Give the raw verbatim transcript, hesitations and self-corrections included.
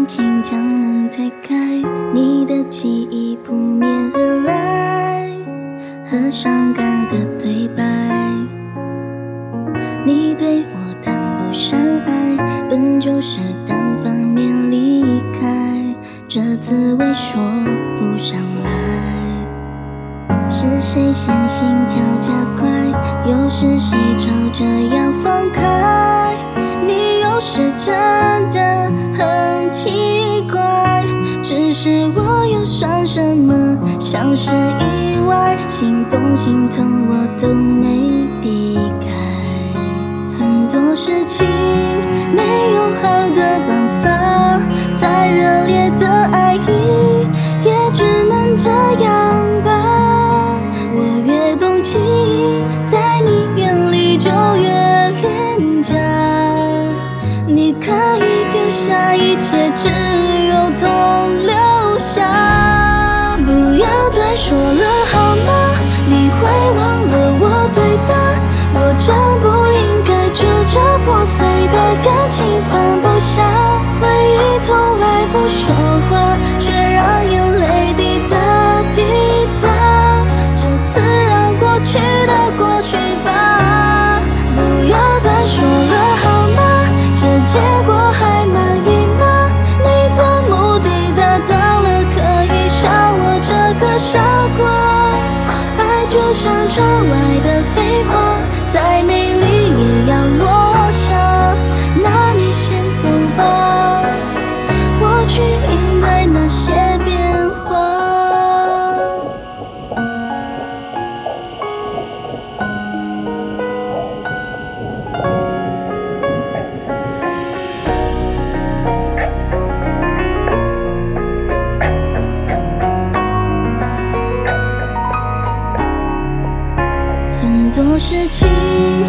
轻将门推开，你的记忆扑面而来，和伤感的对白。你对我谈不上爱，本就是单方面离开，这滋味说不上来。是谁先心跳加快，又是谁吵着要放开？你有时真的很奇怪，只是我又算什么？像是意外，心动心痛我都没避开。很多事情没有好的办法，再热烈的爱意也只能这样吧。我越动情，在你眼里就越廉价。你可以丢下一切，只有痛留下。不要再说了好吗？你会忘了我对吧？我真不应该就这破碎的感情放不下。回忆从来不说话，却让眼泪滴答滴答。这次让过去的过去吧，不要再说了好吗？这结果还满意吗？你的目的达到了，可以少我这个傻瓜。爱就像窗外的废话，再美丽也要落下。那你先走吧，我去应对那些变化。很多事情